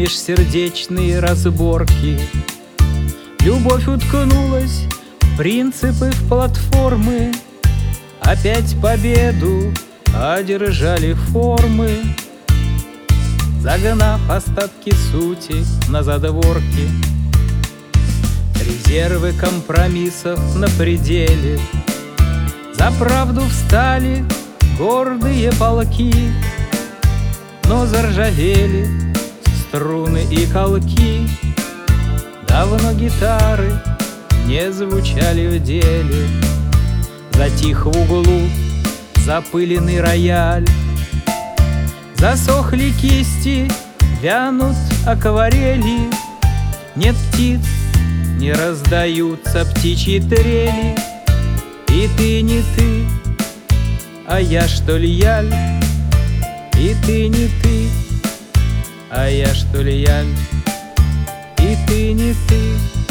межсердечные разборки. Любовь уткнулась в принципы, в платформы, опять победу одержали формы, загнав остатки сути на задворки. Резервы компромиссов на пределе, за правду встали гордые полки, но заржавели струны и колки. Давно гитары не звучали в деле, затих в углу запыленный рояль. Засохли кисти, вянут акварели, нет птиц, не раздаются птичьи трели. И ты не ты, а я что ли яль? И ты не ты, а я что ли яль? И ты не ты,